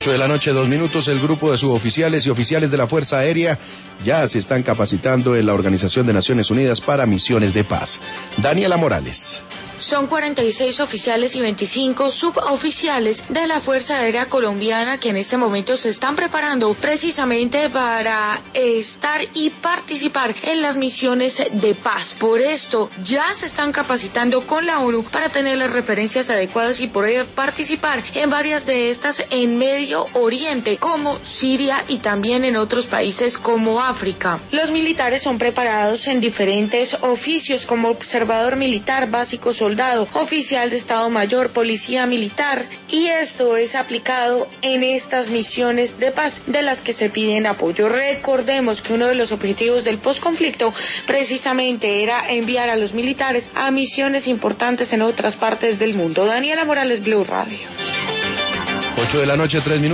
8:02 p.m, el grupo de suboficiales y oficiales de la Fuerza Aérea ya se están capacitando en la Organización de Naciones Unidas para misiones de paz. Daniela Morales. Son 46 oficiales y 25 suboficiales de la Fuerza Aérea Colombiana que en este momento se están preparando precisamente para estar y participar en las misiones de paz. Por esto ya se están capacitando con la ONU para tener las referencias adecuadas y poder participar en varias de estas en Medio Oriente, como Siria y también en otros países como África. Los militares son preparados en diferentes oficios como observador militar, básico soldado, oficial de Estado Mayor, policía militar, y esto es aplicado en estas misiones de paz de las que se piden apoyo. Recordemos que uno de los objetivos del posconflicto precisamente era enviar a los militares a misiones importantes en otras partes del mundo. Daniela Morales, Blue Radio. 8:03 p.m.